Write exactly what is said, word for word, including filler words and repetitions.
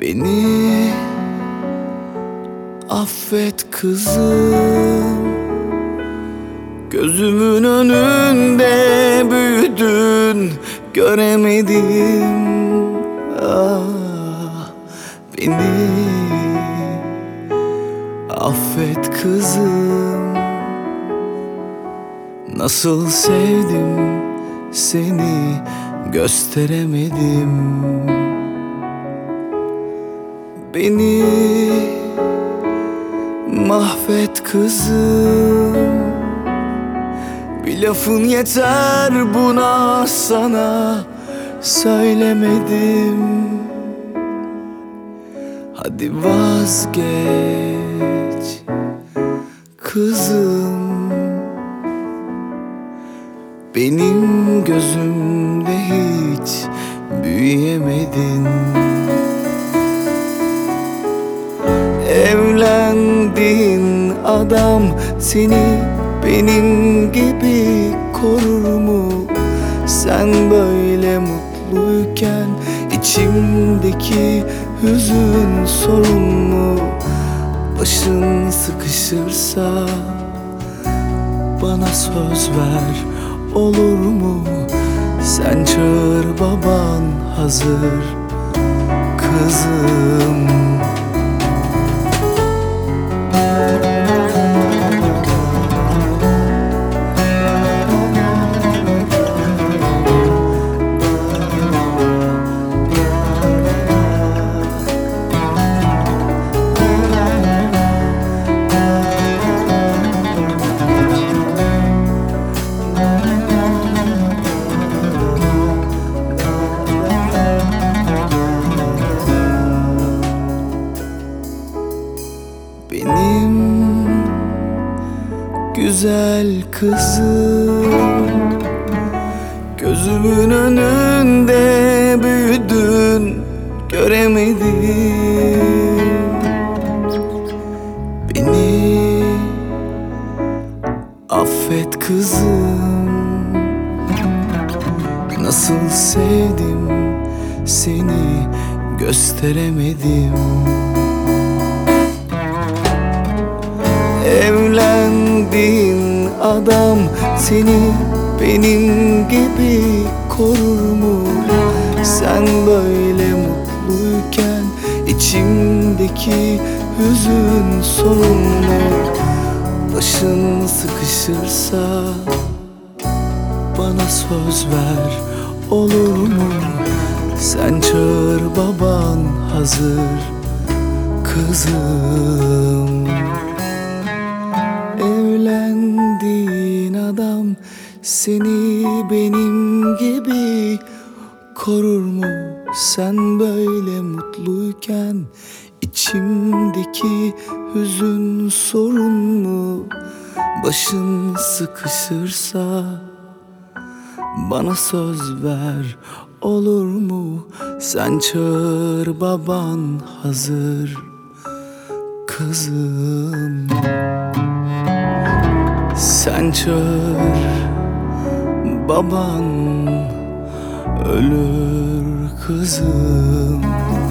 Beni affet kızım, gözümün önünde büyüdün, göremedim. Ah, beni affet kızım, nasıl sevdim seni gösteremedim. Beni mahvet kızım, bir lafın yeter buna, sana söylemedim. Hadi vazgeç kızım, benim gözümde hiç büyüyemedin. Evlendiğin adam seni benim gibi korur mu? Sen böyle mutluyken içimdeki hüzün sorun mu? Başın sıkışırsa bana söz ver, olur mu? Sen çağır, baban hazır kızım. Benim güzel kızım, gözümün önünde büyüdün, göremedim. Beni affet kızım, nasıl sevdim seni gösteremedim. Evlendiğin adam seni benim gibi korur mu? Sen böyle mutluyken içimdeki hüzün sorun mu? Başın sıkışırsa bana söz ver, olur mu? Sen çağır, baban hazır kızım. Evlendiğin adam seni benim gibi korur mu? Sen böyle mutluyken içimdeki hüzün sorun mu? Başın sıkışırsa bana söz ver, olur mu? Sen çağır, baban hazır kızım. Sen çağır, baban ölür kızım.